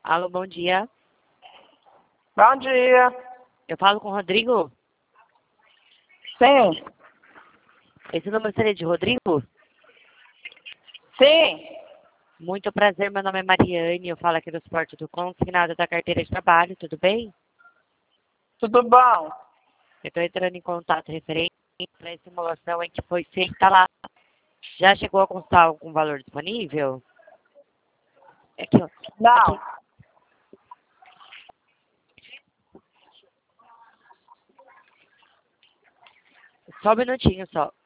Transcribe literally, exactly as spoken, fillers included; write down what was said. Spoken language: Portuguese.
Alô, bom dia. Bom dia. Eu falo com o Rodrigo? Sim. Esse número seria de Rodrigo? Sim. Muito prazer, meu nome é Mariane, eu falo aqui do Esporte do Consignado da Carteira de Trabalho, tudo bem? Tudo bom? Eu estou entrando em contato referente para a simulação em que foi feita lá. Já chegou a constar algum valor disponível? Aqui, ó. Não. Aqui. Só um minutinho só.